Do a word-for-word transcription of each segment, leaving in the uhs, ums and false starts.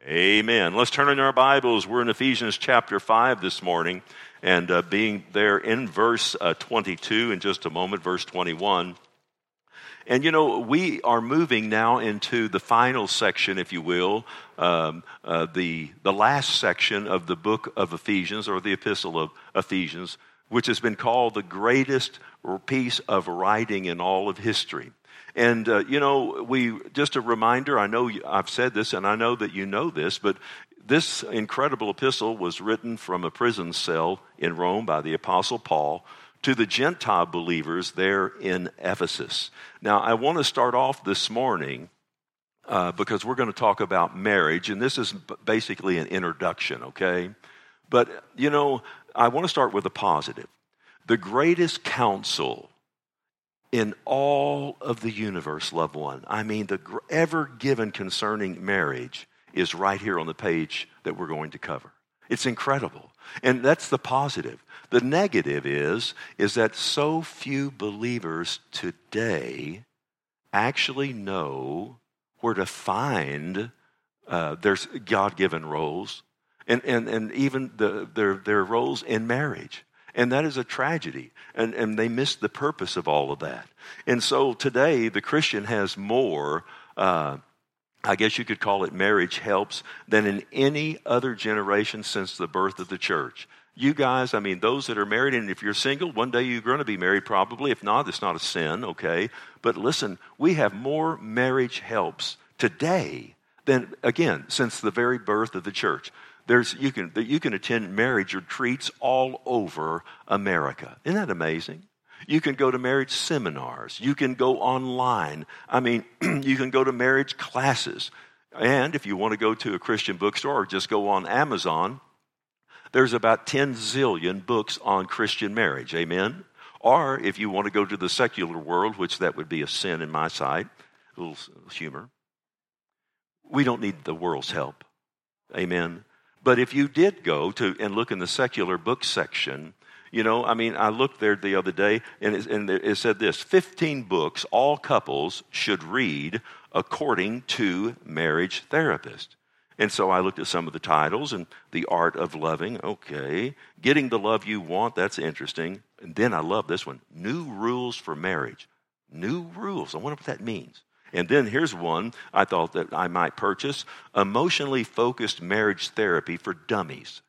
Amen. Let's turn in our Bibles. We're in Ephesians chapter five this morning, and uh, being there in verse uh, twenty-two in just a moment, verse twenty-one. And you know, we are moving now into the final section, if you will, um, uh, the, the last section of the book of Ephesians, or the epistle of Ephesians, which has been called the greatest piece of writing in all of history. And, uh, you know, we just a reminder, I know I've said this and I know that you know this, but this incredible epistle was written from a prison cell in Rome by the Apostle Paul to the Gentile believers there in Ephesus. Now, I want to start off this morning uh, because we're going to talk about marriage, and this is basically an introduction, okay? But, you know, I want to start with a positive. The greatest counsel in all of the universe, loved one, I mean, the ever given concerning marriage is right here on the page that we're going to cover. It's incredible. And that's the positive. The negative is, is that so few believers today actually know where to find uh, their God-given roles and, and, and even the, their, their roles in marriage. And that is a tragedy. And, and they miss the purpose of all of that. And so today, the Christian has more, uh, I guess you could call it marriage helps, than in any other generation since the birth of the church. You guys, I mean, those that are married, and if you're single, one day you're going to be married probably. If not, it's not a sin, okay? But listen, we have more marriage helps today than, again, since the very birth of the church. There's you can you can attend marriage retreats all over America. Isn't that amazing? You can go to marriage seminars. You can go online. I mean, you can go to marriage classes. And if you want to go to a Christian bookstore or just go on Amazon, there's about ten zillion books on Christian marriage. Amen? Or if you want to go to the secular world, which that would be a sin in my sight, a little humor, we don't need the world's help. Amen? But if you did go to and look in the secular book section, you know, I mean, I looked there the other day, and it, and it said this, fifteen books all couples should read according to marriage therapists. And so I looked at some of the titles, and The Art of Loving, okay. Getting the Love You Want, that's interesting. And then I love this one, New Rules for Marriage. New rules, I wonder what that means. And then here's one I thought that I might purchase, Emotionally Focused Marriage Therapy for Dummies.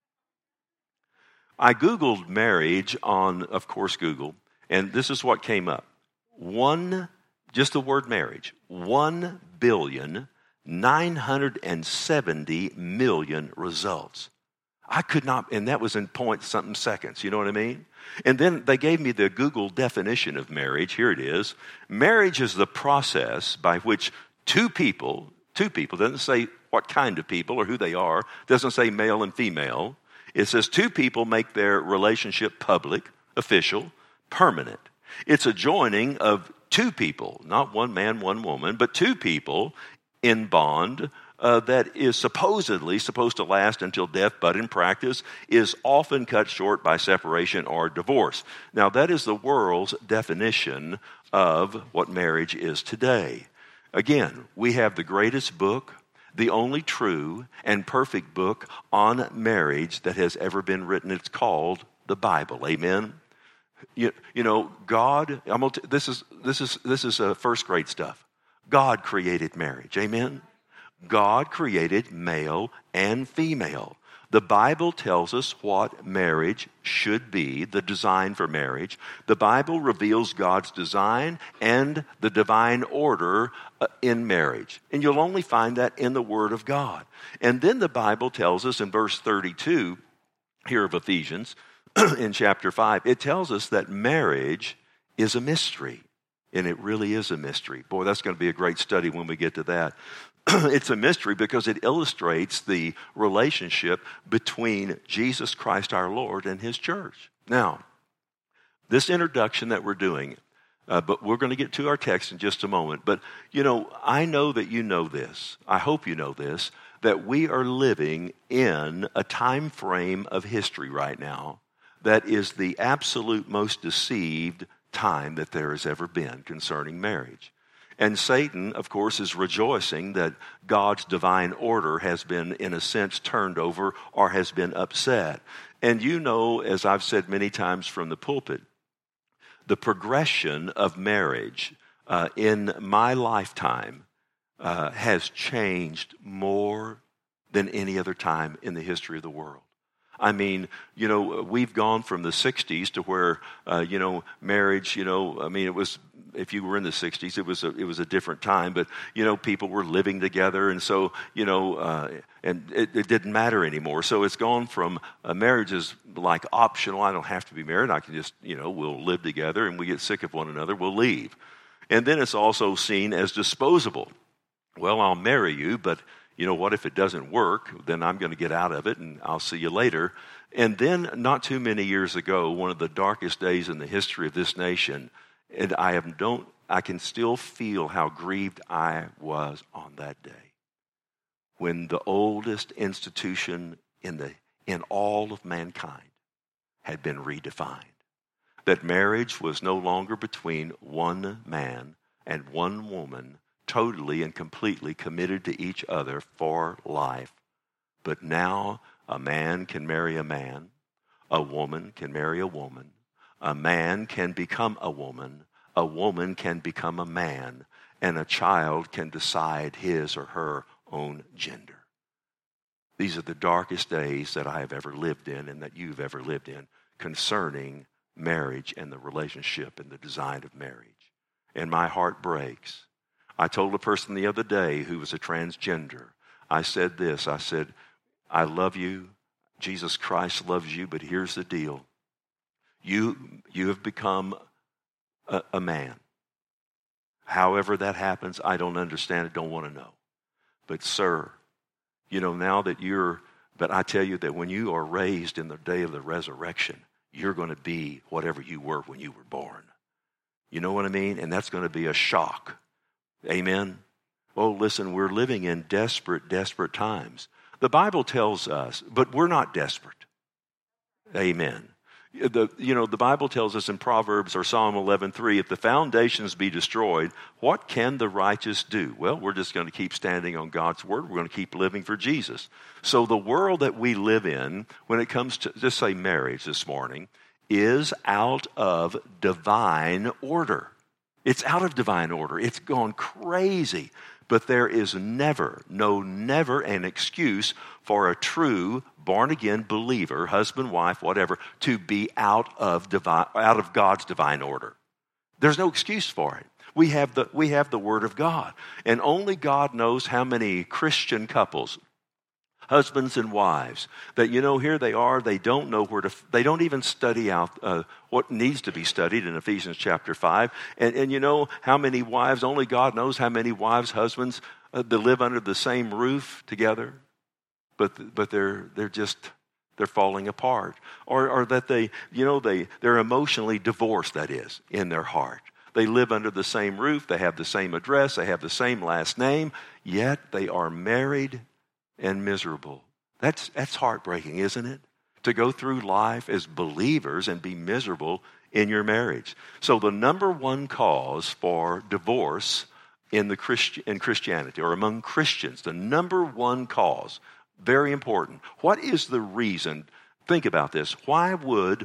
I Googled marriage on, of course, Google, and this is what came up. One, just the word marriage, one billion, nine hundred seventy million results. I could not, and that was in point something seconds, you know what I mean? And then they gave me the Google definition of marriage. Here it is. Marriage is the process by which two people, two people, doesn't say what kind of people or who they are, doesn't say male and female. It says two people make their relationship public, official, permanent. It's a joining of two people, not one man, one woman, but two people in bond Uh, that is supposedly supposed to last until death, but in practice is often cut short by separation or divorce. Now, that is the world's definition of what marriage is today. Again, we have the greatest book, the only true and perfect book on marriage that has ever been written. It's called the Bible. Amen? You, you know, God, I'm gonna t- this is, this is, this is uh, first grade stuff. God created marriage. Amen? God created male and female. The Bible tells us what marriage should be, the design for marriage. The Bible reveals God's design and the divine order in marriage. And you'll only find that in the Word of God. And then the Bible tells us in verse thirty-two here of Ephesians, in chapter five, it tells us that marriage is a mystery. And it really is a mystery. Boy, that's going to be a great study when we get to that. It's a mystery because it illustrates the relationship between Jesus Christ our Lord and His church. Now, this introduction that we're doing, uh, but we're going to get to our text in just a moment. But, you know, I know that you know this. I hope you know this, that we are living in a time frame of history right now that is the absolute most deceived time that there has ever been concerning marriage. And Satan, of course, is rejoicing that God's divine order has been, in a sense, turned over or has been upset. And you know, as I've said many times from the pulpit, the progression of marriage uh, in my lifetime uh, has changed more than any other time in the history of the world. I mean, you know, we've gone from the sixties to where, uh, you know, marriage, you know, I mean, it was, if you were in the sixties, it was a, it was a different time, but, you know, people were living together, and so, you know, uh, and it, it didn't matter anymore. So it's gone from uh, marriage is like optional. I don't have to be married. I can just, you know, we'll live together, and we get sick of one another, we'll leave. And then it's also seen as disposable. Well, I'll marry you, but you know what, if it doesn't work, then I'm going to get out of it, and I'll see you later. And then not too many years ago, one of the darkest days in the history of this nation, and I have don't I can still feel how grieved I was on that day, when the oldest institution in the in all of mankind had been redefined. That marriage was no longer between one man and one woman, totally and completely committed to each other for life. But now a man can marry a man, a woman can marry a woman, a man can become a woman, a woman can become a man, and a child can decide his or her own gender. These are the darkest days that I have ever lived in and that you've ever lived in concerning marriage and the relationship and the design of marriage. And my heart breaks. I told a person the other day who was a transgender, I said this, I said, I love you, Jesus Christ loves you, but here's the deal. You, you have become a, a man. However that happens, I don't understand it, don't want to know. But sir, you know, now that you're, but I tell you that when you are raised in the day of the resurrection, you're going to be whatever you were when you were born. You know what I mean? And that's going to be a shock. Amen? Oh, listen, we're living in desperate, desperate times. The Bible tells us, but we're not desperate. Amen. The, you know, the Bible tells us in Proverbs or Psalm eleven three, if the foundations be destroyed, what can the righteous do? Well, we're just going to keep standing on God's word. We're going to keep living for Jesus. So the world that we live in, when it comes to, just say marriage this morning, is out of divine order. It's out of divine order. It's gone crazy. But there is never, no, never an excuse for a true born-again believer, husband, wife, whatever, to be out of divine, out of God's divine order. There's no excuse for it. We have the we have the Word of God, and only God knows how many Christian couples, husbands and wives, that, you know, here they are, they don't know where to, they don't even study out uh, what needs to be studied in Ephesians chapter five. And, and you know how many wives, only God knows how many wives, husbands, uh, that live under the same roof together, but but they're they're just, they're falling apart. Or, or that they, you know, they, they're emotionally divorced, that is, in their heart. They live under the same roof, they have the same address, they have the same last name, yet they are married and miserable. That's that's heartbreaking, isn't it? To go through life as believers and be miserable in your marriage. So the number one cause for divorce in the Christi- in Christianity, or among Christians, the number one cause, very important. What is the reason? Think about this. Why would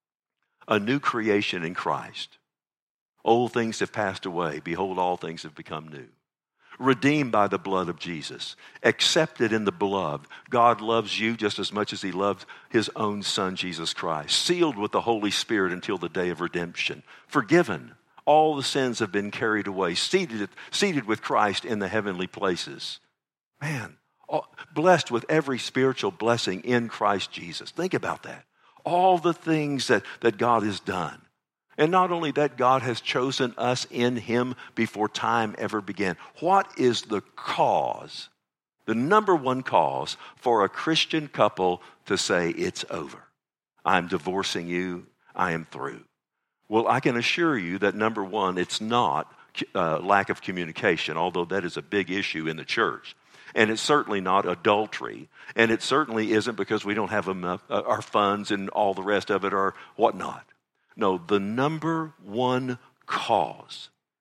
a new creation in Christ, old things have passed away, behold, all things have become new? Redeemed by the blood of Jesus, accepted in the beloved. God loves you just as much as he loved his own son, Jesus Christ. Sealed with the Holy Spirit until the day of redemption. Forgiven. All the sins have been carried away. Seated, seated with Christ in the heavenly places. Man, all, blessed with every spiritual blessing in Christ Jesus. Think about that. All the things that, that God has done. And not only that, God has chosen us in him before time ever began. What is the cause, the number one cause for a Christian couple to say, it's over? I'm divorcing you. I am through. Well, I can assure you that number one, it's not uh, lack of communication, although that is a big issue in the church. And it's certainly not adultery. And it certainly isn't because we don't have enough, uh, our funds and all the rest of it or whatnot. No, the number one cause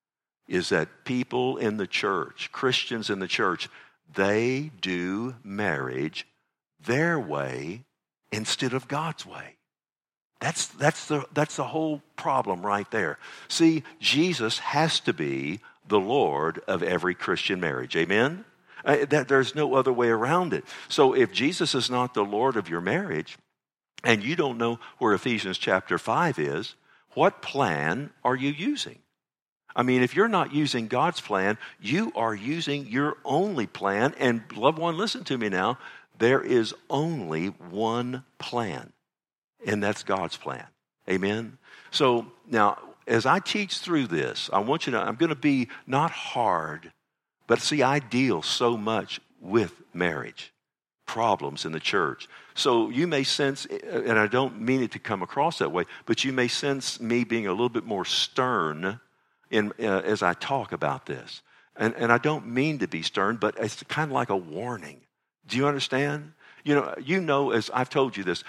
is that people in the church, Christians in the church, they do marriage their way instead of God's way. That's, that's, the, that's the whole problem right there. See, Jesus has to be the Lord of every Christian marriage. Amen? Uh, that, there's no other way around it. So if Jesus is not the Lord of your marriage, and you don't know where Ephesians chapter five is, what plan are you using? I mean, if you're not using God's plan, you are using your only plan. And loved one, listen to me now. There is only one plan, and that's God's plan. Amen? So now, as I teach through this, I want you to know, I'm going to be not hard, but see, I deal so much with marriage problems in the church. So you may sense, and I don't mean it to come across that way, but you may sense me being a little bit more stern in uh, as I talk about this. And, and I don't mean to be stern, but it's kind of like a warning. Do you understand? You know, you know, as I've told you this,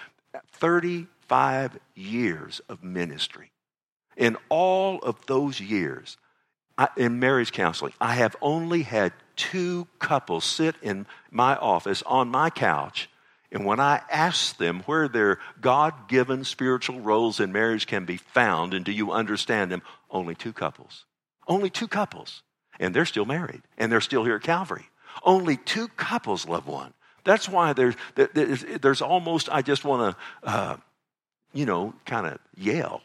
thirty-five years of ministry. In all of those years, I, in marriage counseling, I have only had two couples sit in my office on my couch, and when I ask them where their God-given spiritual roles in marriage can be found, and do you understand them, only two couples. Only two couples. And they're still married, and they're still here at Calvary. Only two couples, loved one. That's why there's, there's, there's almost, I just want to, uh, you know, kind of yell.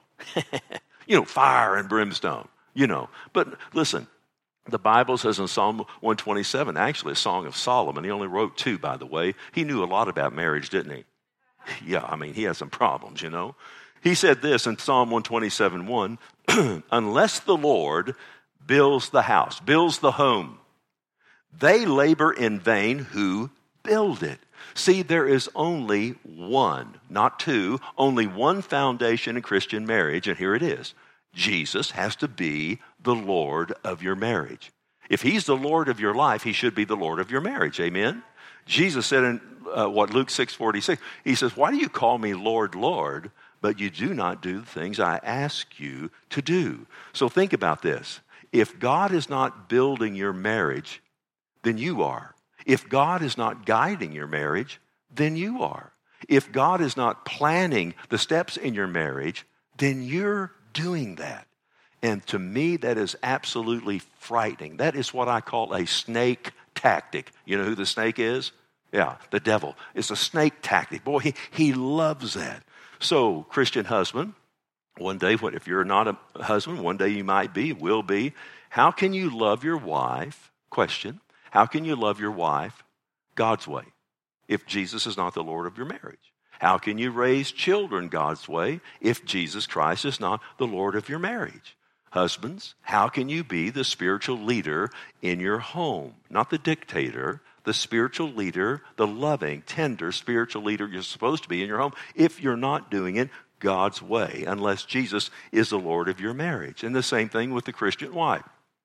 You know, fire and brimstone, you know. But listen, the Bible says in Psalm one twenty-seven, actually a song of Solomon. He only wrote two, by the way. He knew a lot about marriage, didn't he? Yeah, I mean, he had some problems, you know. He said this in Psalm one twenty-seven, one, unless the Lord builds the house, builds the home, they labor in vain who build it. See, there is only one, not two, only one foundation in Christian marriage, and here it is. Jesus has to be the Lord of your marriage. If he's the Lord of your life, he should be the Lord of your marriage. Amen? Jesus said in uh, what Luke six forty-six, he says, why do you call me Lord, Lord, but you do not do the things I ask you to do? So think about this. If God is not building your marriage, then you are. If God is not guiding your marriage, then you are. If God is not planning the steps in your marriage, then you're doing that. And to me, that is absolutely frightening. That is what I call a snake tactic. You know who the snake is? Yeah, the devil. It's a snake tactic. Boy, he, he loves that. So, Christian husband, one day, if you're not a husband, one day you might be, will be. How can you love your wife? Question. How can you love your wife God's way if Jesus is not the Lord of your marriage? How can you raise children God's way if Jesus Christ is not the Lord of your marriage? Husbands, how can you be the spiritual leader in your home? Not the dictator, the spiritual leader, the loving, tender spiritual leader you're supposed to be in your home if you're not doing it God's way, unless Jesus is the Lord of your marriage. And the same thing with the Christian wife.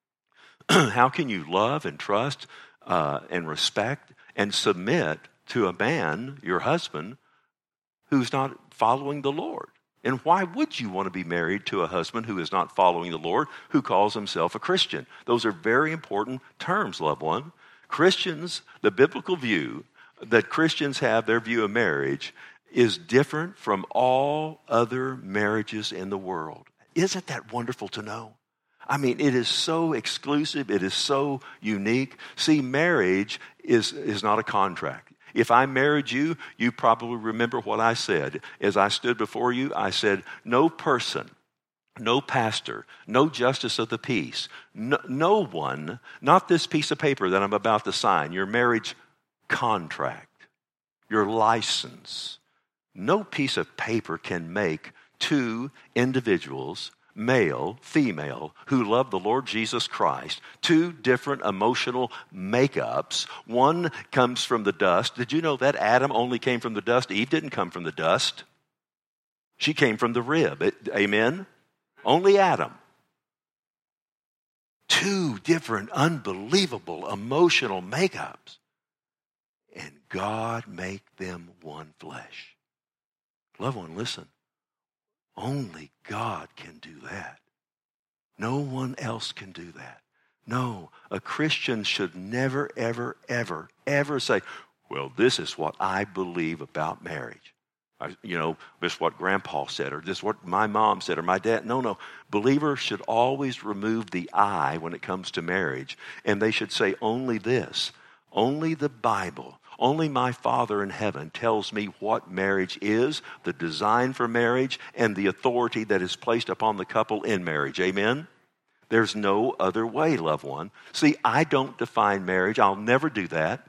How can you love and trust uh, and respect and submit to a man, your husband, who's not following the Lord? And why would you want to be married to a husband who is not following the Lord, who calls himself a Christian? Those are very important terms, loved one. Christians, the biblical view that Christians have, their view of marriage, is different from all other marriages in the world. Isn't that wonderful to know? I mean, it is so exclusive. It is so unique. See, marriage is, is not a contract. If I married you, you probably remember what I said. As I stood before you, I said, no person, no pastor, no justice of the peace, no, no one, not this piece of paper that I'm about to sign, your marriage contract, your license. No piece of paper can make two individuals, male, female, who love the Lord Jesus Christ, two different emotional makeups. One comes from the dust. Did you know that Adam only came from the dust? Eve didn't come from the dust. She came from the rib. It, amen? Only Adam. Two different, unbelievable emotional makeups. And God make them one flesh. Loved one, listen. Only God can do that. No one else can do that. No, a Christian should never, ever, ever, ever say, well, this is what I believe about marriage. I, you know, this is what Grandpa said, or this is what my mom said, or my dad. No, no. Believers should always remove the I when it comes to marriage. And they should say only this, only the Bible, only my Father in heaven tells me what marriage is, the design for marriage, and the authority that is placed upon the couple in marriage. Amen? There's no other way, loved one. See, I don't define marriage. I'll never do that.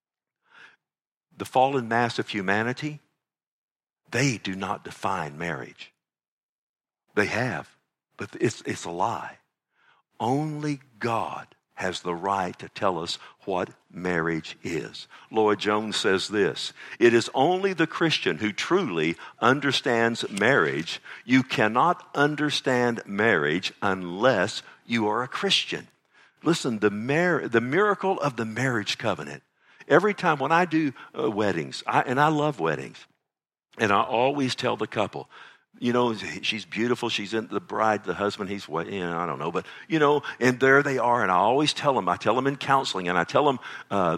The fallen mass of humanity, they do not define marriage. They have, but it's, it's a lie. Only God has the right to tell us what marriage is. Lloyd Jones says this, it is only the Christian who truly understands marriage. You cannot understand marriage unless you are a Christian. Listen, the, mar- the miracle of the marriage covenant. Every time when I do uh, weddings, I, and I love weddings, and I always tell the couple, you know, she's beautiful. She's in the bride, the husband, he's, you know, I don't know. But, you know, and there they are. And I always tell them, I tell them in counseling, and I tell them uh,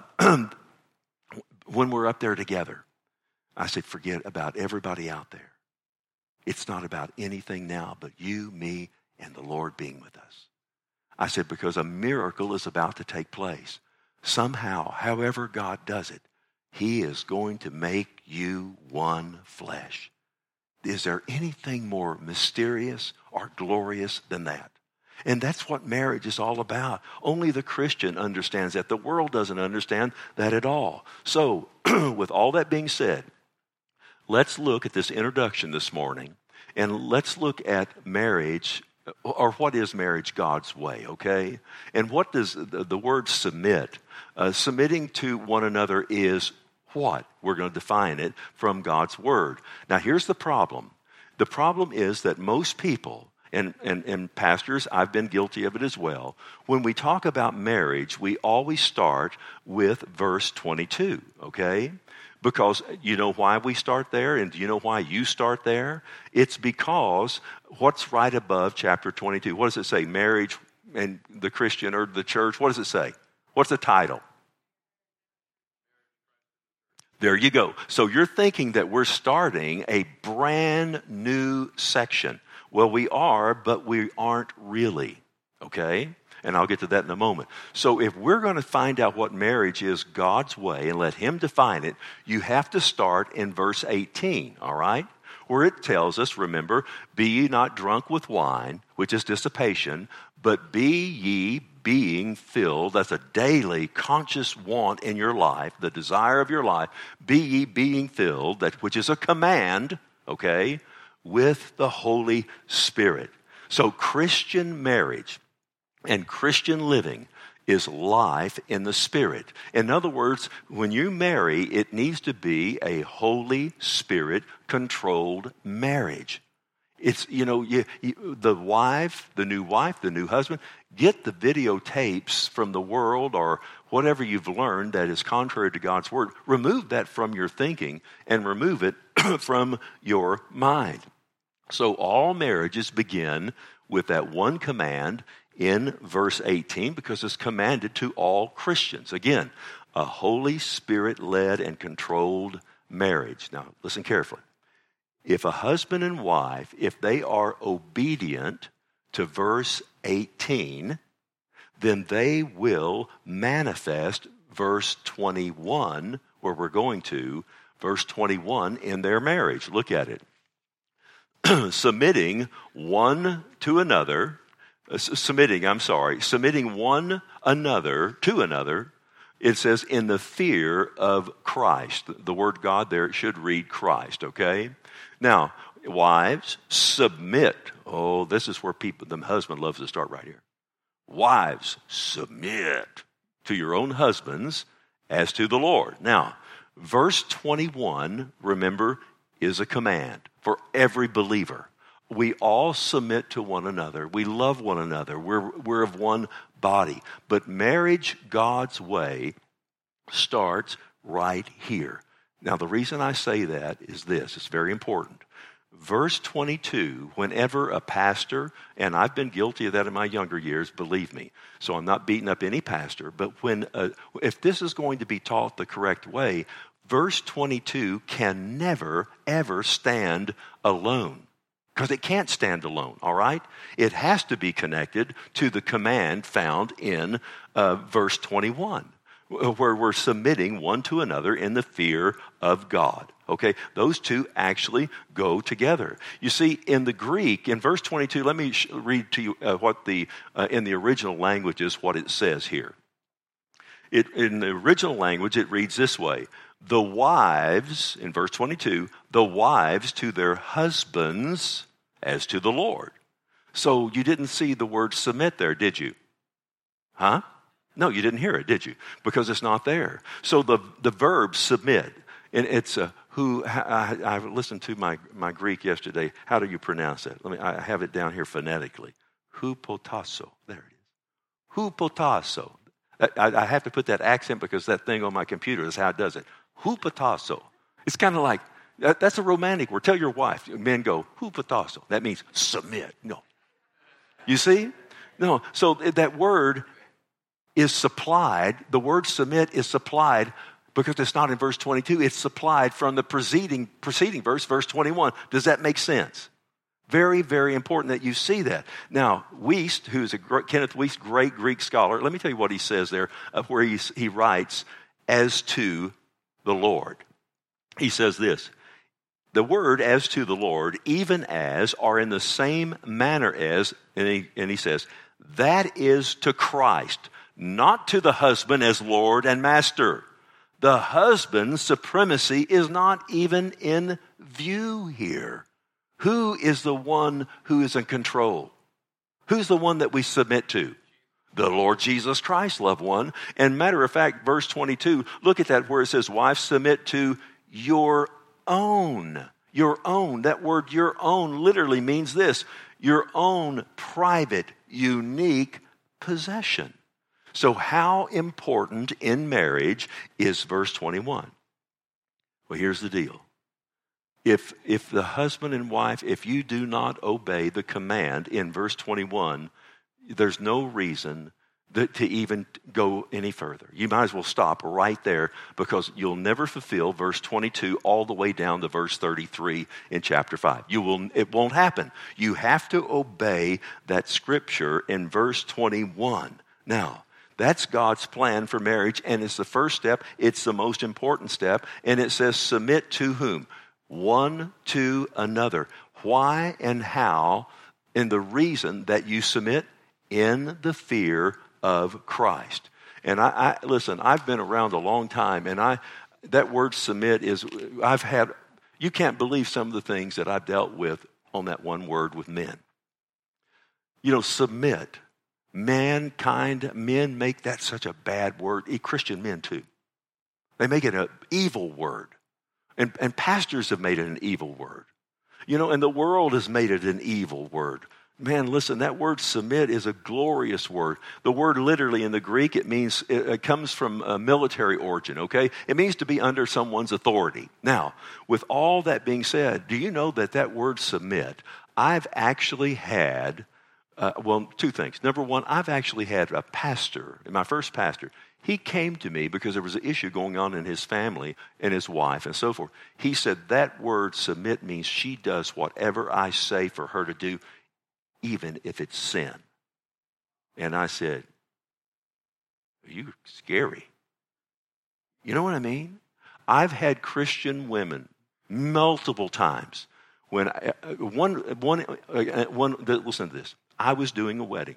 when we're up there together, I say, forget about everybody out there. It's not about anything now but you, me, and the Lord being with us. I said, because a miracle is about to take place. Somehow, however God does it, he is going to make you one flesh. Is there anything more mysterious or glorious than that? And that's what marriage is all about. Only the Christian understands that. The world doesn't understand that at all. So, with all that being said, let's look at this introduction this morning, and let's look at marriage, or what is marriage God's way, okay? And what does the, the word submit? Uh, submitting to one another is what? We're going to define it from God's word. Now, here's the problem. The problem is that most people, and, and, and pastors, I've been guilty of it as well, when we talk about marriage, we always start with verse twenty-two, okay? Because you know why we start there, and do you know why you start there? It's because what's right above chapter twenty-two? What does it say? Marriage and the Christian or the church. What does it say? What's the title? There you go. So you're thinking that we're starting a brand new section. Well, we are, but we aren't really, okay? And I'll get to that in a moment. So if we're going to find out what marriage is God's way and let him define it, you have to start in verse eighteen, all right? Where it tells us, remember, be ye not drunk with wine, which is dissipation, but be ye being filled, that's a daily conscious want in your life, the desire of your life, be ye being filled, that which is a command, okay, with the Holy Spirit. So Christian marriage and Christian living is life in the Spirit. In other words, when you marry, it needs to be a Holy Spirit-controlled marriage. It's, you know, you, you, the wife, the new wife, the new husband, get the videotapes from the world or whatever you've learned that is contrary to God's word. Remove that from your thinking and remove it from your mind. So all marriages begin with that one command in verse eighteen because it's commanded to all Christians. Again, a Holy Spirit-led and controlled marriage. Now, listen carefully. If a husband and wife, if they are obedient to verse eighteen, then they will manifest verse twenty-one, where we're going to, verse twenty-one in their marriage. Look at it. Submitting one to another, uh, submitting, I'm sorry, submitting one another to another, it says in the fear of Christ. The word God there, it should read Christ, okay? Now, wives, submit. Oh, this is where people, the husband loves to start right here. Wives, submit to your own husbands as to the Lord. Now, verse twenty-one, remember, is a command for every believer. We all submit to one another. We love one another. We're, we're of one body. But marriage, God's way, starts right here. Now, the reason I say that is this. It's very important. verse twenty-two, whenever a pastor, and I've been guilty of that in my younger years, believe me, so I'm not beating up any pastor, but when uh, if this is going to be taught the correct way, verse twenty-two can never, ever stand alone. Because it can't stand alone, all right? It has to be connected to the command found in uh, verse twenty-one, where we're submitting one to another in the fear of God. Okay, those two actually go together. You see, in the Greek, in verse twenty-two, let me sh- read to you uh, what the uh, in the original language is what it says here. It, in the original language, it reads this way: the wives, in verse twenty-two, the wives to their husbands as to the Lord. So you didn't see the word submit there, did you? Huh? No, you didn't hear it, did you? Because it's not there. So the, the verb submit, and it's a who, I, I listened to my, my Greek yesterday. How do you pronounce that? Let me, I have it down here phonetically. Hupotasso. There it is. Hupotasso. I, I have to put that accent because that thing on my computer is how it does it. Hupotasso. It's kind of like, that, that's a romantic word. Tell your wife. Men go, hupotasso. That means submit. No. You see? No. So that word is supplied. The word submit is supplied because it's not in verse twenty-two. It's supplied from the preceding, preceding verse, verse twenty-one. Does that make sense? Very, very important that you see that. Now, Wuest, who's a great, Kenneth Wuest, great Greek scholar, let me tell you what he says there, uh, where he, he writes, as to the Lord. He says this: the word as to the Lord, even as, are in the same manner as, and he, and he says, that is to Christ, not to the husband as Lord and Master. The husband's supremacy is not even in view here. Who is the one who is in control? Who's the one that we submit to? The Lord Jesus Christ, loved one. And matter of fact, verse twenty-two, look at that where it says, wives, submit to your own. Your own. That word your own literally means this: your own private, unique possession. So how important in marriage is verse twenty-one? Well, here's the deal. If, if the husband and wife, if you do not obey the command in verse twenty-one, there's no reason that, to even go any further. You might as well stop right there, because you'll never fulfill verse twenty-two all the way down to verse thirty-three in chapter five. You will, it won't happen. You have to obey that scripture in verse twenty-one. Now, that's God's plan for marriage, and it's the first step. It's the most important step, and it says submit to whom? One to another. Why and how, and the reason that you submit? In the fear of Christ. And I, I listen, I've been around a long time, and I that word submit is, I've had, you can't believe some of the things that I've dealt with on that one word with men. You know, submit. Mankind, men make that such a bad word. Christian men too. They make it an evil word. And, and pastors have made it an evil word. You know, and the world has made it an evil word. Man, listen, that word submit is a glorious word. The word literally in the Greek, it means, it comes from a military origin, okay? It means to be under someone's authority. Now, with all that being said, do you know that that word submit, I've actually had, uh, well, two things. Number one, I've actually had a pastor, my first pastor. He came to me because there was an issue going on in his family and his wife and so forth. He said that word submit means she does whatever I say for her to do, even if it's sin. And I said, you're scary. You know what I mean? I've had Christian women multiple times when I, one, one, one, listen to this. I was doing a wedding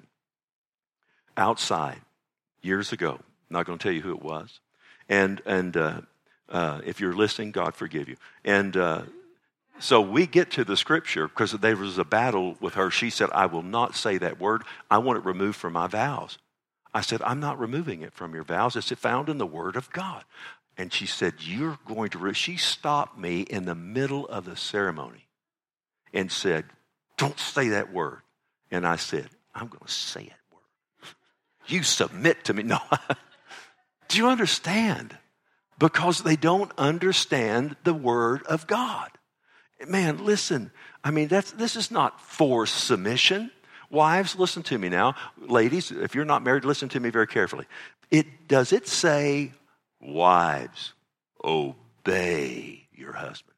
outside years ago. I'm not going to tell you who it was. And, and uh, uh, if you're listening, God forgive you. And uh, so we get to the scripture because there was a battle with her. She said, I will not say that word. I want it removed from my vows. I said, I'm not removing it from your vows. It's found in the word of God. And she said, you're going to, re-. She stopped me in the middle of the ceremony and said, don't say that word. And I said, I'm going to say that word. You submit to me. No. Do you understand? Because they don't understand the word of God. Man, listen, I mean, that's this is not forced submission. Wives, listen to me now. Ladies, if you're not married, listen to me very carefully. It does it say, wives, obey your husband?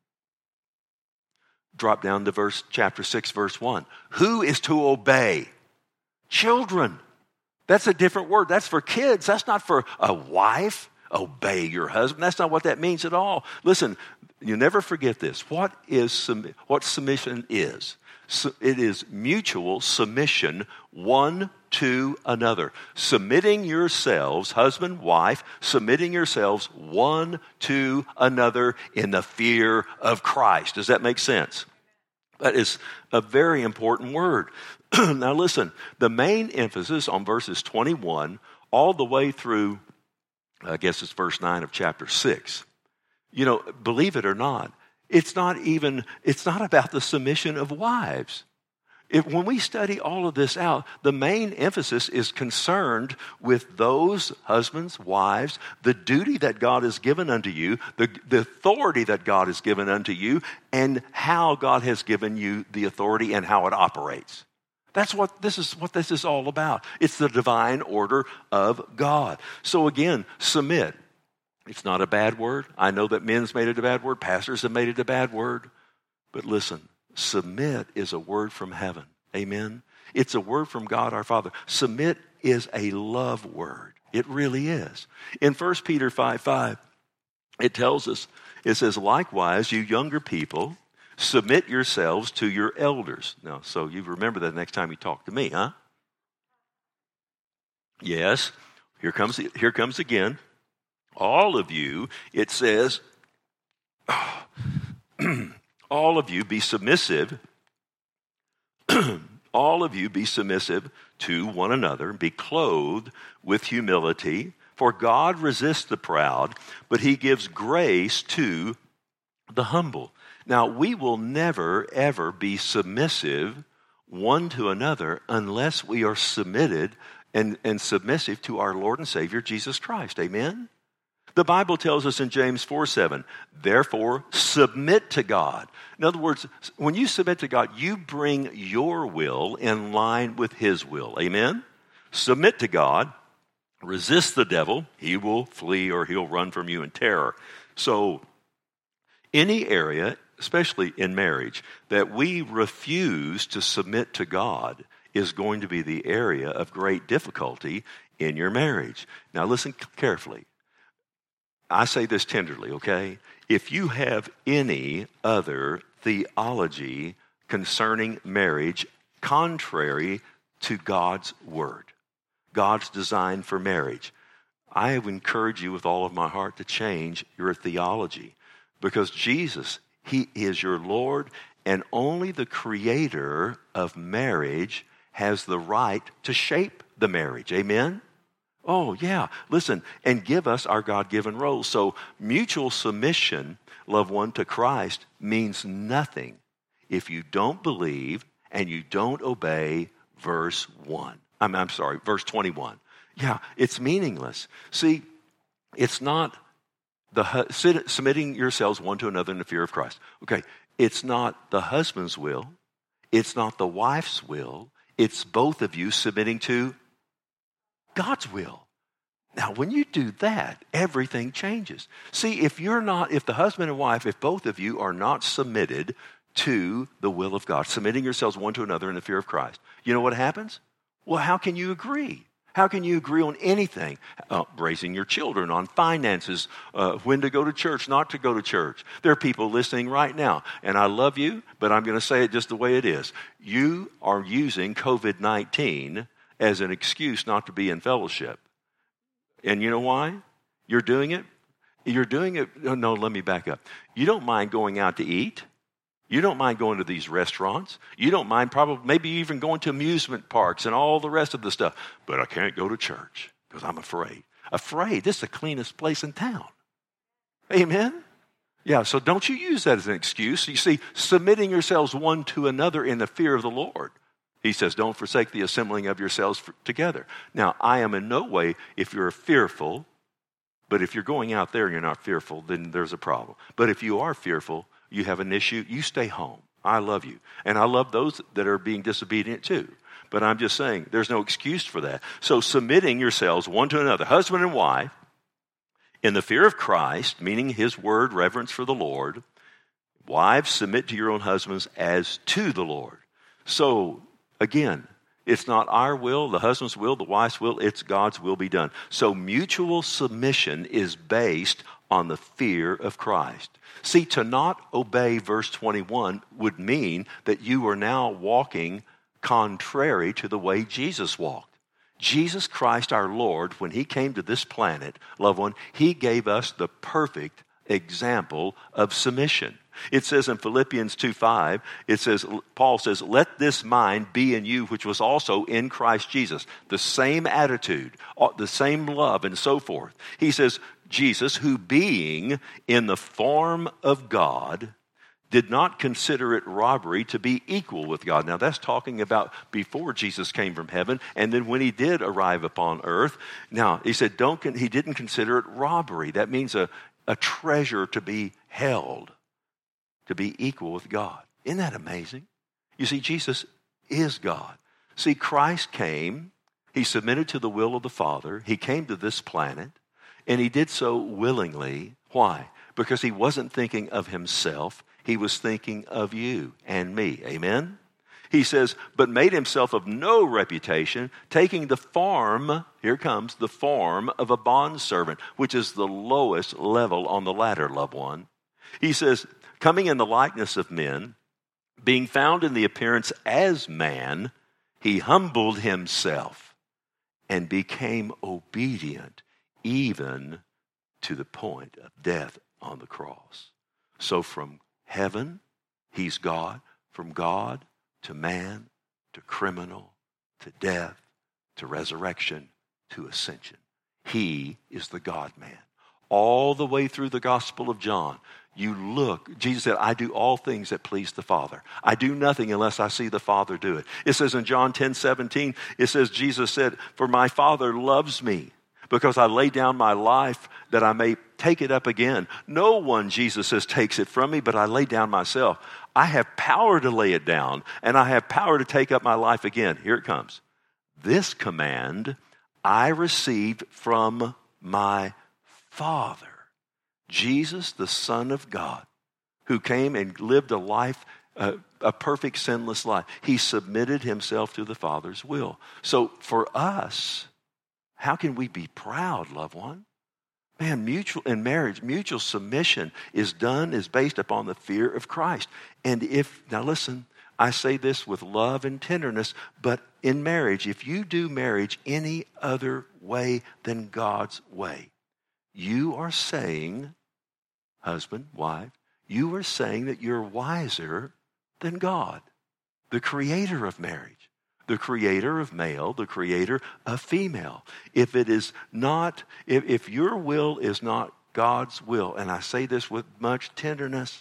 Drop down to verse chapter six, verse one. Who is to obey? Children. That's a different word. That's for kids. That's not for a wife. Obey your husband. That's not what that means at all. Listen, you never forget this. What is what submission is? So it is mutual submission one to another. Submitting yourselves, husband, wife, submitting yourselves one to another in the fear of Christ. Does that make sense? That is a very important word. Now listen, the main emphasis on verses twenty-one all the way through, I guess it's verse nine of chapter six. You know, believe it or not, it's not even, it's not about the submission of wives. If, when we study all of this out, the main emphasis is concerned with those husbands, wives, the duty that God has given unto you, the, the authority that God has given unto you, and how God has given you the authority and how it operates. That's what this is what this is all about. It's the divine order of God. So again, submit. It's not a bad word. I know that men's made it a bad word. Pastors have made it a bad word. But listen, submit is a word from heaven. Amen? It's a word from God our Father. Submit is a love word. It really is. In First Peter five five, it tells us, it says, likewise, you younger people, submit yourselves to your elders. Now, so you remember that next time you talk to me, huh? Yes. Here comes, here comes again. All of you, it says, all of you be submissive. All of you be submissive to one another. Be clothed with humility. For God resists the proud, but he gives grace to the humble. Now, we will never, ever be submissive one to another unless we are submitted and, and submissive to our Lord and Savior, Jesus Christ. Amen? The Bible tells us in James four seven, therefore, submit to God. In other words, when you submit to God, you bring your will in line with his will. Amen? Submit to God. Resist the devil. He will flee or he'll run from you in terror. So, any area, especially in marriage, that we refuse to submit to God is going to be the area of great difficulty in your marriage. Now listen carefully. I say this tenderly, okay? If you have any other theology concerning marriage contrary to God's word, God's design for marriage, I would encourage you with all of my heart to change your theology. Because Jesus, he is your Lord, and only the creator of marriage has the right to shape the marriage. Amen? Oh, yeah. Listen, and give us our God-given roles. So mutual submission, love one to Christ, means nothing if you don't believe and you don't obey verse one. I'm, I'm sorry, verse twenty-one. Yeah, it's meaningless. See, it's not the submitting yourselves one to another in the fear of Christ. Okay, it's not the husband's will. It's not the wife's will. It's both of you submitting to God's will. Now, when you do that, everything changes. See, if you're not, if the husband and wife, if both of you are not submitted to the will of God, submitting yourselves one to another in the fear of Christ, you know what happens? Well, how can you agree? How can you agree on anything? Uh, raising your children, on finances, uh, when to go to church, not to go to church. There are people listening right now, and I love you, but I'm going to say it just the way it is. You are using covid nineteen as an excuse not to be in fellowship. And you know why? You're doing it? You're doing it, no, no, let me back up. You don't mind going out to eat. You don't mind going to these restaurants. You don't mind probably maybe even going to amusement parks and all the rest of the stuff. But I can't go to church because I'm afraid. Afraid? This is the cleanest place in town. Amen? Yeah, so don't you use that as an excuse. You see, submitting yourselves one to another in the fear of the Lord. He says, don't forsake the assembling of yourselves together. Now, I am in no way, if you're fearful, but if you're going out there and you're not fearful, then there's a problem. But if you are fearful, You have an issue, you stay home. I love you. And I love those that are being disobedient too. But I'm just saying, there's no excuse for that. So submitting yourselves one to another, husband and wife, in the fear of Christ, meaning his word, reverence for the Lord. Wives, submit to your own husbands as to the Lord. So, again, it's not our will, the husband's will, the wife's will, it's God's will be done. So mutual submission is based on the fear of Christ. See, to not obey verse twenty-one would mean that you are now walking contrary to the way Jesus walked. Jesus Christ our Lord, when he came to this planet, loved one, he gave us the perfect example of submission. It says in Philippians two five, it says, Paul says, let this mind be in you, which was also in Christ Jesus. The same attitude, the same love, and so forth. He says, Jesus, who being in the form of God, did not consider it robbery to be equal with God. Now that's talking about before Jesus came from heaven, and then when he did arrive upon earth. Now, he said, don't. he didn't consider it robbery. That means a, a treasure to be held, to be equal with God. Isn't that amazing? You see, Jesus is God. See, Christ came, he submitted to the will of the Father, he came to this planet, and he did so willingly. Why? Because he wasn't thinking of himself, he was thinking of you and me. Amen? He says, but made himself of no reputation, taking the form, here comes, the form of a bondservant, which is the lowest level on the ladder, loved one. He says, coming in the likeness of men, being found in the appearance as man, he humbled himself and became obedient even to the point of death on the cross. So from heaven, he's God. From God to man, to criminal, to death, to resurrection, to ascension. He is the God-man. All the way through the Gospel of John, you look, Jesus said, I do all things that please the Father. I do nothing unless I see the Father do it. It says in John ten seventeen, it says, Jesus said, for my Father loves me, because I lay down my life that I may take it up again. No one, Jesus says, takes it from me, but I lay down myself. I have power to lay it down, and I have power to take up my life again. Here it comes. This command I received from my Father. Jesus, the Son of God, who came and lived a life, uh, a perfect sinless life. He submitted himself to the Father's will. So for us, how can we be proud, loved one? Man, mutual in marriage, mutual submission is done, is based upon the fear of Christ. And if, now listen, I say this with love and tenderness, but in marriage, if you do marriage any other way than God's way, you are saying, husband, wife, you are saying that you're wiser than God, the creator of marriage. The creator of male, the creator of female. If it is not, if, if your will is not God's will, and I say this with much tenderness,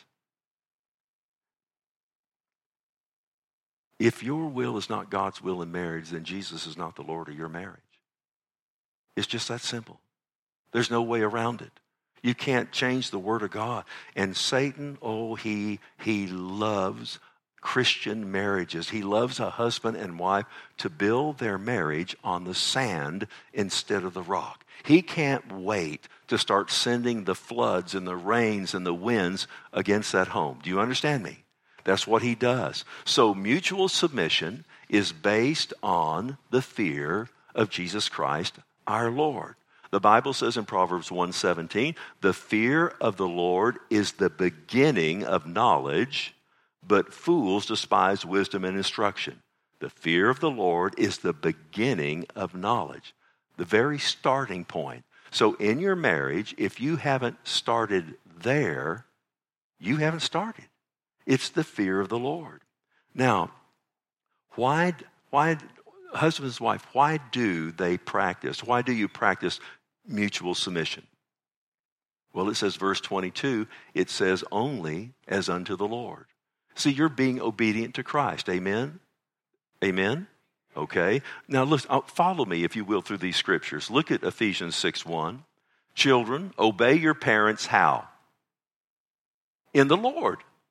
if your will is not God's will in marriage, then Jesus is not the Lord of your marriage. It's just that simple. There's no way around it. You can't change the word of God. And Satan, oh, he he loves Christian marriages. He loves a husband and wife to build their marriage on the sand instead of the rock. He can't wait to start sending the floods and the rains and the winds against that home. Do you understand me? That's what he does. So mutual submission is based on the fear of Jesus Christ, our Lord. The Bible says in Proverbs one seventeen, the fear of the Lord is the beginning of knowledge, but fools despise wisdom and instruction. The fear of the Lord is the beginning of knowledge, the very starting point. So in your marriage, if you haven't started there, you haven't started. It's the fear of the Lord. Now, why, why, husbands and wife, why do they practice? Why do you practice mutual submission? Well, it says, verse twenty-two, it says, only as unto the Lord. See, you're being obedient to Christ. Amen? Amen? Okay. Now, listen, follow me, if you will, through these scriptures. Look at Ephesians six one. Children, obey your parents how? In the Lord.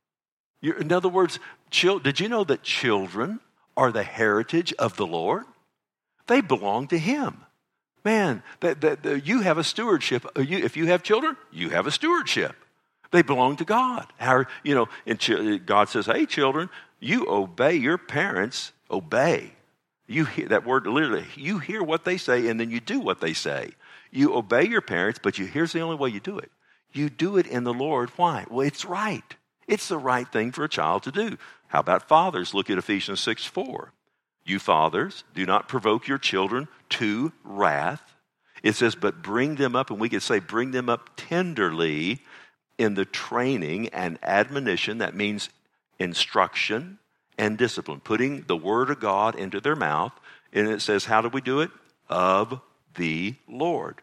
You're, in other words, chil- did you know that children are the heritage of the Lord? They belong to him. Man, that, that, that you have a stewardship. You, if you have children, you have a stewardship. They belong to God. How, you know, and ch- God says, hey, children, you obey your parents, obey. You hear that word literally, you hear what they say and then you do what they say. You obey your parents, but you, here's the only way you do it. You do it in the Lord. Why? Well, it's right. It's the right thing for a child to do. How about fathers? Look at Ephesians six four. You fathers, do not provoke your children to wrath. It says, but bring them up, and we could say bring them up tenderly in the training and admonition. That means instruction and discipline, putting the word of God into their mouth. And it says, how do we do it? Of the Lord.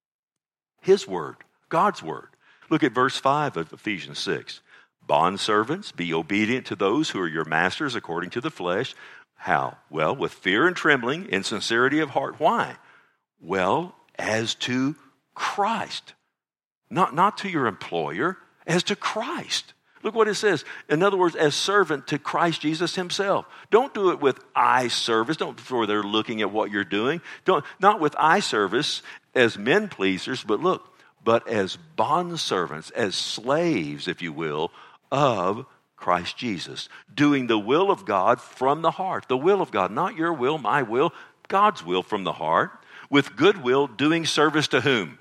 His word, God's word. Look at verse five of Ephesians six. Bondservants, be obedient to those who are your masters according to the flesh. How? Well, with fear and trembling and sincerity of heart. Why? Well, as to Christ. Not, not to your employer, as to Christ. Look what it says. In other words, as servant to Christ Jesus himself. Don't do it with eye service. Don't before they're looking at what you're doing. Don't not with eye service as men pleasers, but look, but as bondservants, as slaves, if you will, of Christ Jesus, doing the will of God from the heart. The will of God, not your will, my will, God's will from the heart, with good will, doing service to whom?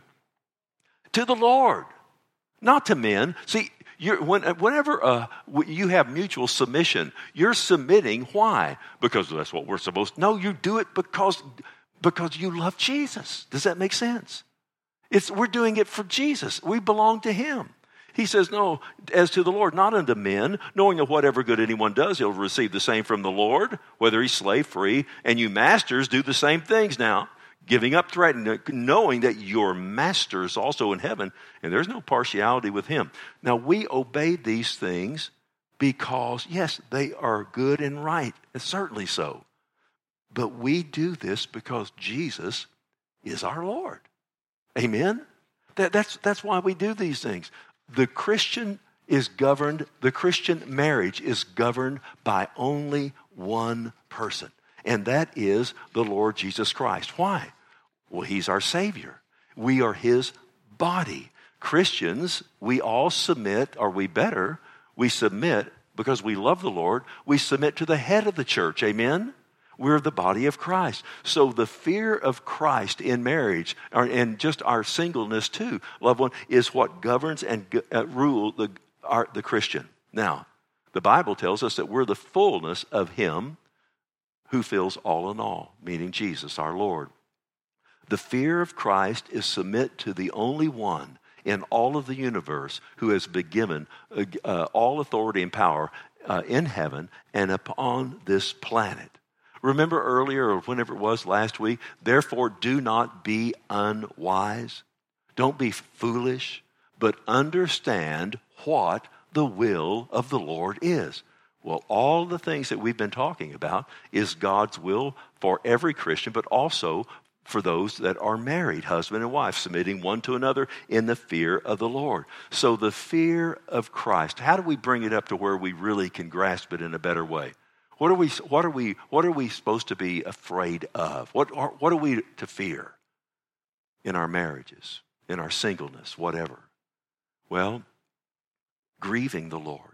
To the Lord, not to men. See, you're, when, whenever uh, you have mutual submission, you're submitting. Why? Because that's what we're supposed to. No, you do it because, because you love Jesus. Does that make sense? It's, we're doing it for Jesus. We belong to him. He says, no, as to the Lord, not unto men, knowing that whatever good anyone does, he'll receive the same from the Lord, whether he's slave free. And you masters do the same things now, giving up threat, knowing that your master is also in heaven, and there's no partiality with him. Now, we obey these things because, yes, they are good and right, and certainly so. But we do this because Jesus is our Lord. Amen? That, that's, that's why we do these things. The Christian is governed, the Christian marriage is governed by only one person, and that is the Lord Jesus Christ. Why? Well, he's our Savior. We are his body. Christians, we all submit, or we better, we submit because we love the Lord, we submit to the head of the church. Amen? We're the body of Christ. So the fear of Christ in marriage, or and just our singleness too, loved one, is what governs and uh, rule the, our, the Christian. Now, the Bible tells us that we're the fullness of him who fills all in all, meaning Jesus, our Lord. The fear of Christ is submit to the only one in all of the universe who has been given uh, uh, all authority and power uh, in heaven and upon this planet. Remember earlier, or whenever it was last week, therefore do not be unwise. Don't be foolish, but understand what the will of the Lord is. Well, all the things that we've been talking about is God's will for every Christian, but also for those that are married, husband and wife, submitting one to another in the fear of the Lord. So the fear of Christ, how do we bring it up to where we really can grasp it in a better way? What are we, what are we, what are we supposed to be afraid of? What are, what are we to fear in our marriages, in our singleness, whatever? Well, grieving the Lord,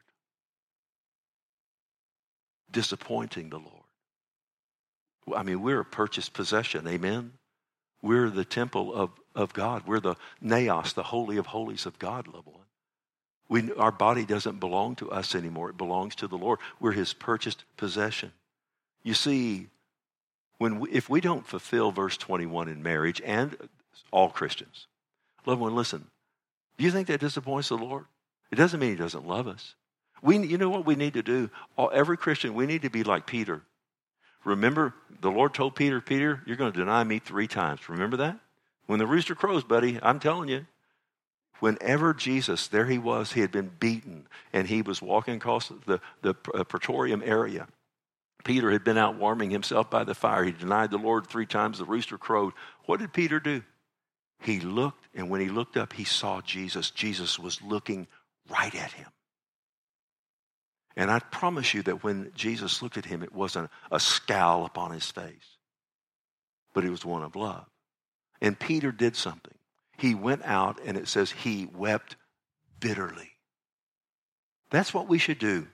disappointing the Lord. I mean, we're a purchased possession, amen? We're the temple of, of God. We're the naos, the holy of holies of God, loved one. We, our body doesn't belong to us anymore. It belongs to the Lord. We're his purchased possession. You see, when we, if we don't fulfill verse twenty-one in marriage, and all Christians, loved one, listen, do you think that disappoints the Lord? It doesn't mean he doesn't love us. We, you know what we need to do? All, every Christian, we need to be like Peter. Remember, the Lord told Peter, Peter, you're going to deny me three times. Remember that? When the rooster crows, buddy, I'm telling you. Whenever Jesus, there he was, he had been beaten, and he was walking across the, the Praetorium area. Peter had been out warming himself by the fire. He denied the Lord three times. The rooster crowed. What did Peter do? He looked, and when he looked up, he saw Jesus. Jesus was looking right at him. And I promise you that when Jesus looked at him, it wasn't a scowl upon his face, but it was one of love. And Peter did something. He went out, and it says he wept bitterly. That's what we should do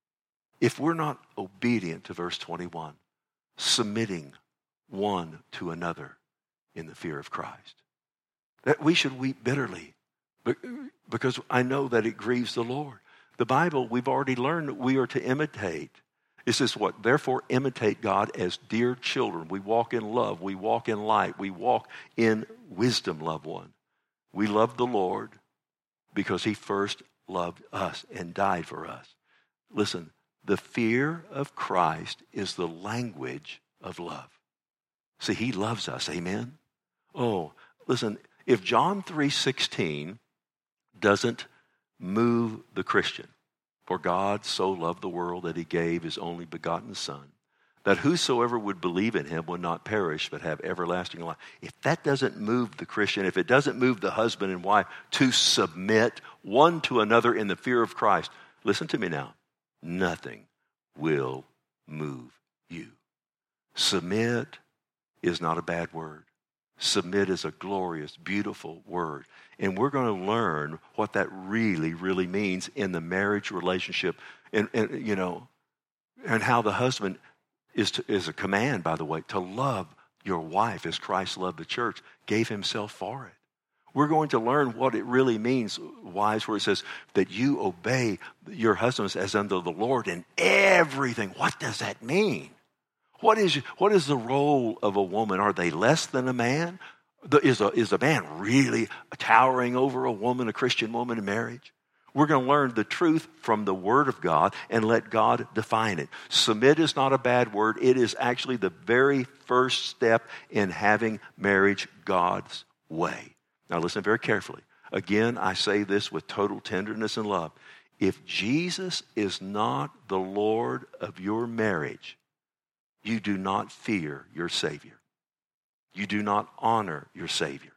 if we're not obedient to verse twenty-one, submitting one to another in the fear of Christ. That we should weep bitterly because I know that it grieves the Lord. The Bible, we've already learned that we are to imitate. It says what? Therefore imitate God as dear children. We walk in love. We walk in light. We walk in wisdom, loved one. We love the Lord because he first loved us and died for us. Listen, the fear of Christ is the language of love. See, he loves us, amen? Oh, listen, if John three sixteen doesn't move the Christian, for God so loved the world that he gave his only begotten Son, that whosoever would believe in him would not perish but have everlasting life. If that doesn't move the Christian, if it doesn't move the husband and wife to submit one to another in the fear of Christ, listen to me now, nothing will move you. Submit is not a bad word. Submit is a glorious, beautiful word. And we're going to learn what that really, really means in the marriage relationship. And, and you know, and how the husband is, to, is a command, by the way, to love your wife as Christ loved the church, gave himself for it. We're going to learn what it really means, wives, where it says that you obey your husbands as unto the Lord in everything. What does that mean? What is, what is the role of a woman? Are they less than a man? Is a, is a man really towering over a woman, a Christian woman in marriage? We're going to learn the truth from the Word of God and let God define it. Submit is not a bad word. It is actually the very first step in having marriage God's way. Now listen very carefully. Again, I say this with total tenderness and love. If Jesus is not the Lord of your marriage, you do not fear your Savior. You do not honor your Savior.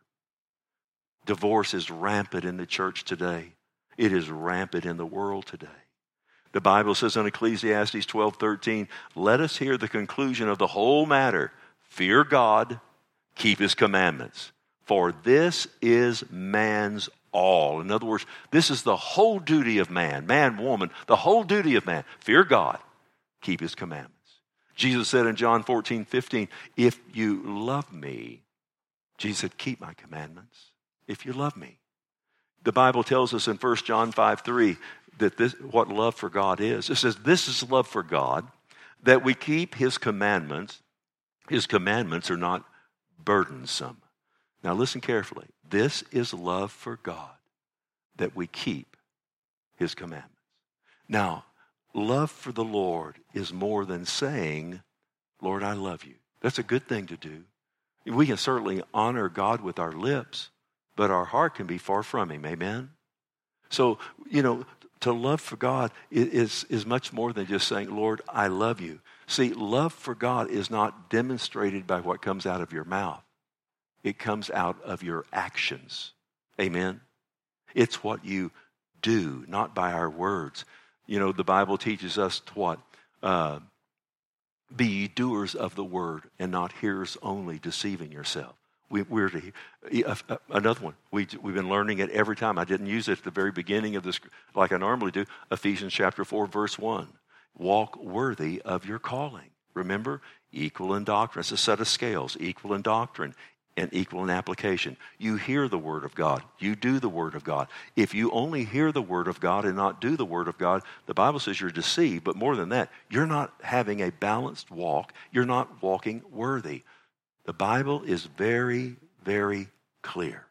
Divorce is rampant in the church today. It is rampant in the world today. The Bible says in Ecclesiastes twelve thirteen, let us hear the conclusion of the whole matter. Fear God, keep his commandments, for this is man's all. In other words, this is the whole duty of man, man, woman, the whole duty of man. Fear God, keep his commandments. Jesus said in John fourteen fifteen, if you love me, Jesus said, keep my commandments. If you love me. The Bible tells us in First John five three that this what love for God is. It says, this is love for God, that we keep his commandments. His commandments are not burdensome. Now listen carefully. This is love for God, that we keep his commandments. Now, love for the Lord is more than saying, Lord, I love you. That's a good thing to do. We can certainly honor God with our lips, but our heart can be far from him. Amen? So, you know, to love for God is, is much more than just saying, Lord, I love you. See, love for God is not demonstrated by what comes out of your mouth. It comes out of your actions. Amen? It's what you do, not by our words. You know, the Bible teaches us to what? Uh, be ye doers of the word and not hearers only, deceiving yourself. We, we're to, uh, uh, another one. We, we've been learning it every time. I didn't use it at the very beginning of this like I normally do. Ephesians chapter four, verse one. Walk worthy of your calling. Remember, equal in doctrine. It's a set of scales, equal in doctrine and equal in application. You hear the word of God. You do the word of God. If you only hear the word of God and not do the word of God, the Bible says you're deceived. But more than that, you're not having a balanced walk. You're not walking worthy. The Bible is very, very clear.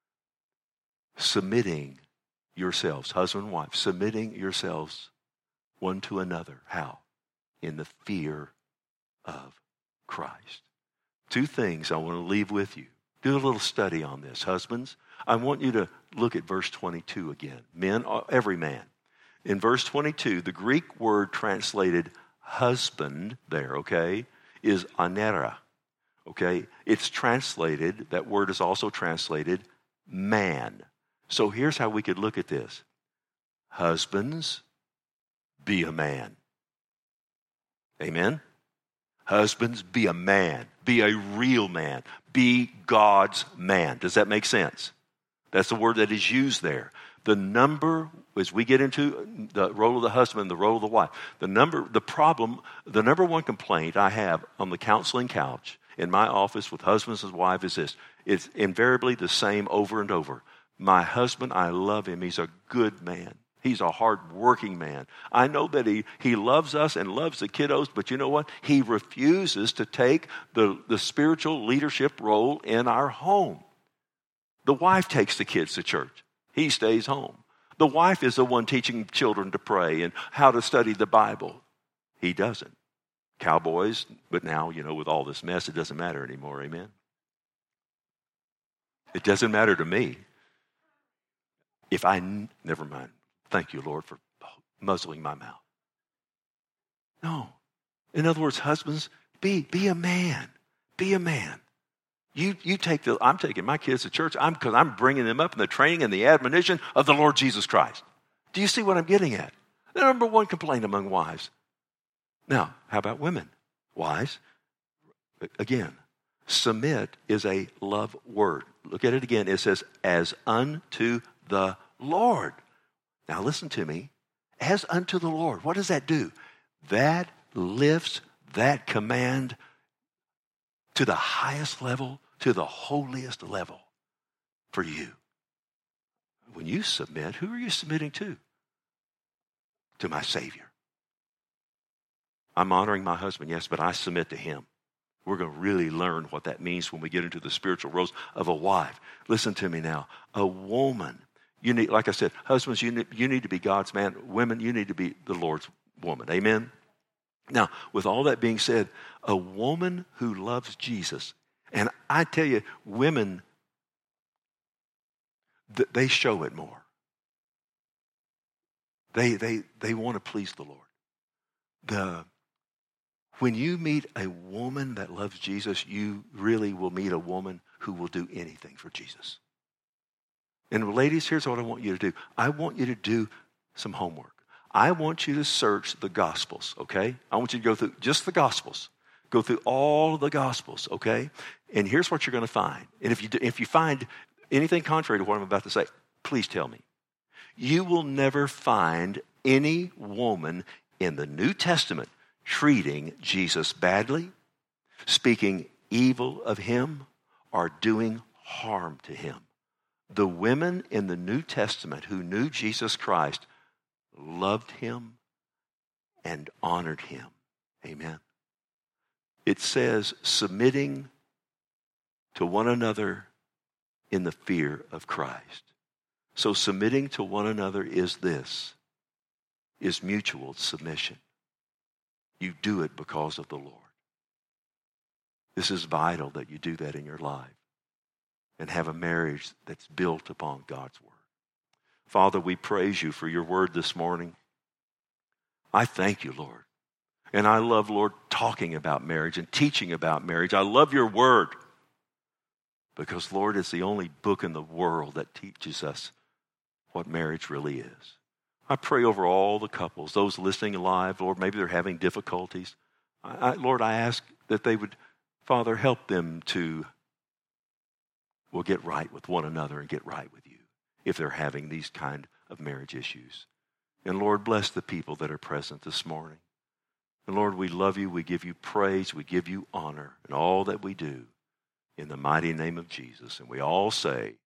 Submitting yourselves, husband and wife, submitting yourselves one to another. How? In the fear of Christ. Two things I want to leave with you. Do a little study on this. Husbands, I want you to look at verse twenty-two again. Men, every man. In verse twenty-two, the Greek word translated husband there, okay, is anera. Okay, it's translated, that word is also translated man. So here's how we could look at this. Husbands, be a man. Amen? Husbands, be a man. Be a real man. Be God's man. Does that make sense? That's the word that is used there. The number, as we get into the role of the husband, the role of the wife, the number, the problem, the number one complaint I have on the counseling couch in my office with husbands and wives is this. It's invariably the same over and over. My husband, I love him. He's a good man. He's a hard-working man. I know that he, he loves us and loves the kiddos, but you know what? He refuses to take the, the spiritual leadership role in our home. The wife takes the kids to church. He stays home. The wife is the one teaching children to pray and how to study the Bible. He doesn't. Cowboys, but now, you know, with all this mess, it doesn't matter anymore, amen? It doesn't matter to me. If I, never mind. Thank you, Lord, for muzzling my mouth. No. In other words, husbands, be, be a man. Be a man. You, you take the, I'm taking my kids to church I'm because I'm bringing them up in the training and the admonition of the Lord Jesus Christ. Do you see what I'm getting at? The number one complaint among wives. Now, how about women? Wives, again, submit is a love word. Look at it again. It says, as unto the Lord. Now listen to me. As unto the Lord. What does that do? That lifts that command to the highest level, to the holiest level for you. When you submit, who are you submitting to? To my Savior. I'm honoring my husband, yes, but I submit to him. We're going to really learn what that means when we get into the spiritual roles of a wife. Listen to me now. A woman, you need, like I said, husbands, you need, you need to be God's man. Women, you need to be the Lord's woman. Amen? Now, with all that being said, a woman who loves Jesus, and I tell you, women, they show it more. They, they, they want to please the Lord. The, when you meet a woman that loves Jesus, you really will meet a woman who will do anything for Jesus. And ladies, here's what I want you to do. I want you to do some homework. I want you to search the Gospels, okay? I want you to go through just the Gospels. Go through all the Gospels, okay? And here's what you're going to find. And if you, do, if you find anything contrary to what I'm about to say, please tell me. You will never find any woman in the New Testament treating Jesus badly, speaking evil of him, or doing harm to him. The women in the New Testament who knew Jesus Christ loved him and honored him. Amen. It says submitting to one another in the fear of Christ. So submitting to one another is this, is mutual submission. You do it because of the Lord. This is vital that you do that in your life and have a marriage that's built upon God's word. Father, we praise you for your word this morning. I thank you, Lord. And I love, Lord, talking about marriage and teaching about marriage. I love your word because, Lord, it's the only book in the world that teaches us what marriage really is. I pray over all the couples, those listening live, Lord, maybe they're having difficulties. I, I, Lord, I ask that they would, Father, help them to, well, get right with one another and get right with you if they're having these kind of marriage issues. And Lord, bless the people that are present this morning. And Lord, we love you. We give you praise. We give you honor in all that we do in the mighty name of Jesus. And we all say,